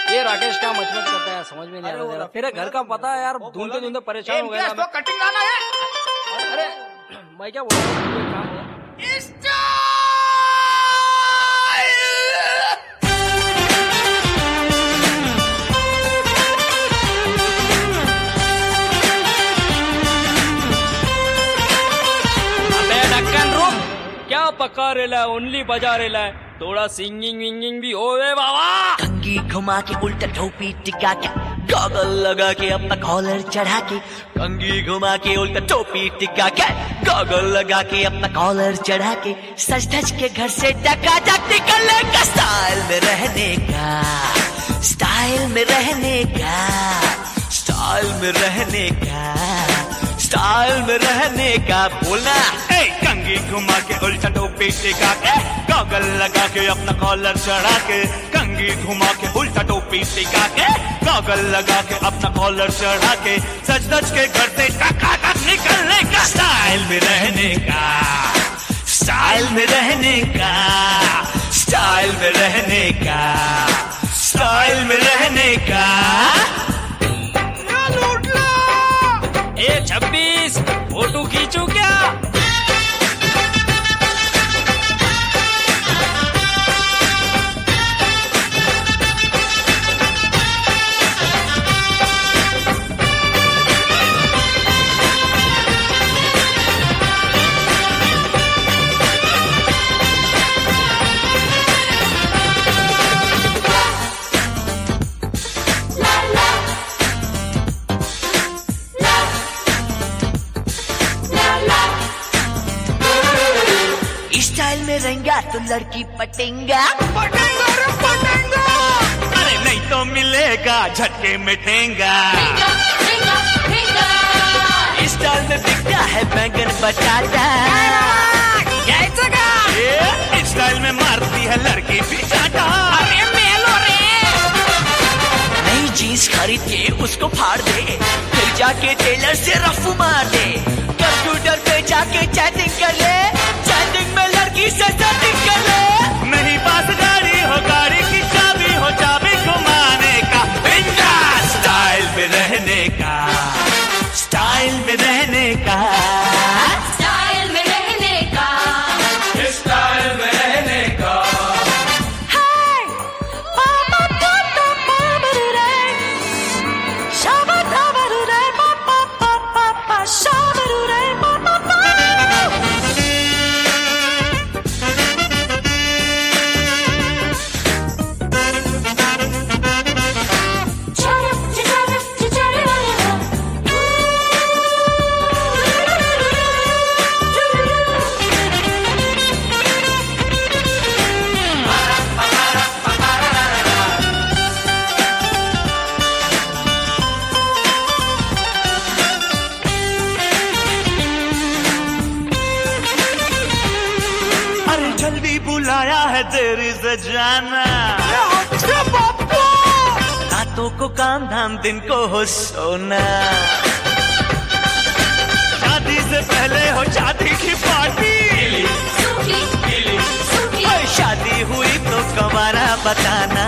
ये राकेश क्या मचमच करता है यार, समझ में नहीं आ रहा। तेरे घर का पता है यार, ढूंढते ढूंढते परेशान हो गया। तो कटिंग लाना है। अरे मैं क्या बोल रहा हूँ, काम है। क्या पका रेला है, ओनली बजा रेला है, थोड़ा सिंगिंग विंगिंग भी होवे बाबा। कंघी घुमा के उल्टा टोपी टिका के, गॉगल लगा के अपना कॉलर चढ़ा के, कंघी घुमा के उल्टा टोपी टिका के, गॉगल लगा के अपना कॉलर चढ़ा के, सच धज के घर से टकाटक निकलने का, स्टाइल में रहने का, स्टाइल में रहने का, स्टाइल में रहने का, स्टाइल में रहने का, बोलना। कंघी घुमा के उल्टा टोपी टिका के, गॉगल लगा के अपना कॉलर चढ़ा के, कंघी घुमा के उल्टा टोपी टिका के, गॉगल लगा के अपना कॉलर चढ़ा के, सच धज के घर से टकाटक निकलने का, स्टाइल में रहने का, स्टाइल में रहने का, स्टाइल में रहने का, स्टाइल में रहने का। 26 फोटो खींचू क्या? स्टाइल में रहेंगा तो लड़की पटेंगा, पटेंगा रे पटेंगा, अरे नहीं तो मिलेगा झटके में ठेंगा। स्टाइल में बिकता है बैंगन बटाटा, स्टाइल में मारती है लड़की भी चाटा। अरे मेलो रे, नई जीन्स खरीद के उसको फाड़ दे, फिर जाके टेलर से रफू मार दे, कंप्यूटर पे जाके चैटिंग कर ले, चैटिंग में लड़की से सेटिंग कर ले। नहीं पास गाड़ी हो, गाड़ी की चाबी हो, चाबी घुमाने का, बिंदा स्टाइल में रहने का, स्टाइल में रहने का, स्टाइल में रहने का, स्टाइल में रहने का। जल्दी बुलाया है तेरी से जाना, रातों को काम धाम दिन को हो सोना, शादी से पहले हो शादी की पार्टी, शादी हुई तो कमारा बताना।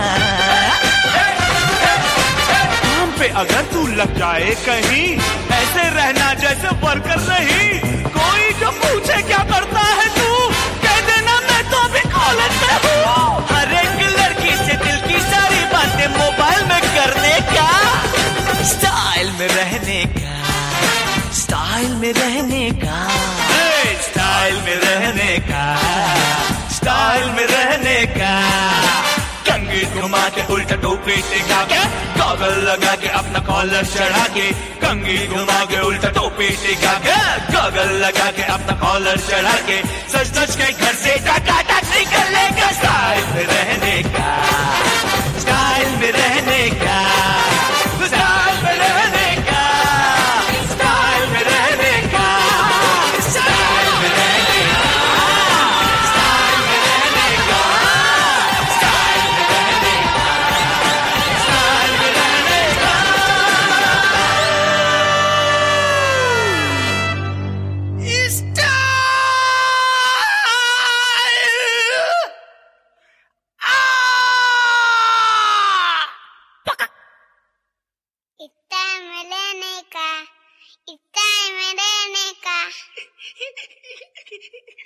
काम पे अगर तू लग जाए कहीं, ऐसे रहना जैसे वर्कर नहीं, कोई जो पूछे क्या करता है तू, कॉलेज में हूँ। हर एक लड़की से दिल की सारी बातें मोबाइल में करने का, स्टाइल में रहने का, स्टाइल में रहने का, स्टाइल में रहने का, स्टाइल में रहने का। कंघी घुमा के उल्टा टोपी टिका के, गॉगल लगा के अपना कॉलर चढ़ा के, कंघी घुमा के उल्टा टोपी टिका के, गॉगल लगा के अपना कॉलर चढ़ा के, सच सच के घर से टकाटक निकलने का, स्टाइल में रहने का, स्टाइल में रहने का, स्टाइल में रहने का, स्टाइल में रहने का, स्टाइल में रहने का, स्टाइल में रहने का, स्टाइल में रहने का, स्टाइल में रहने का। स्टाइल में लेने का, इस टाइम में रहने का।